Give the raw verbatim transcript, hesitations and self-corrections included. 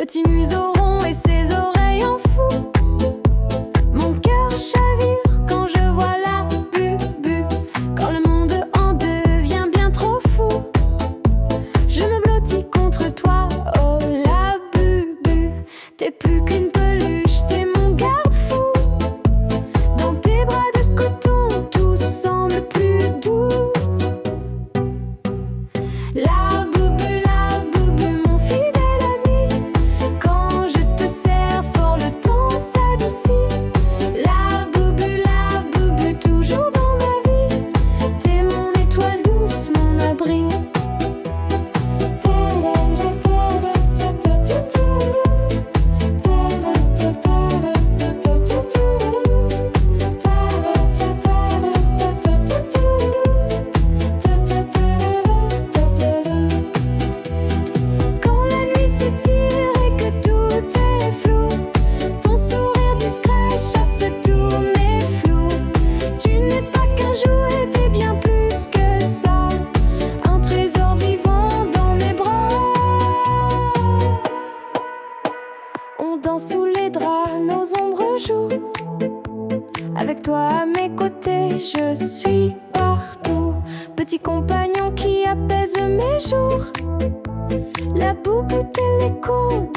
petit museau rond et ses oreilles en fou. Mon cœur chavire quand je vois la bubu, quand le monde en devient bien trop fou. Je me blottis contre toi, oh la bubu. T'es plus qu'une peluche, t'es mon garde-fou. Dans tes bras de coton, tout semble plus doux. La bubu, la bubu, mon fidèle ami. Quand je te serre fort, le temps s'adoucit. La bubu, la bubu, toujours dans ma vie. T'es mon étoile douce, mon abri. Quand la nuit s'étire et que tout est flou, ton sourire discret chasse tous mes flous. Tu n'es pas qu'un jouet, t'es bien plus que ça. Un trésor vivant dans mes bras. On danse sous les draps, nos ombres jouent. Avec toi à mes côtés, je suis partout. Petit compagnon qui apaise mes jours. La boubou, t'es l'écho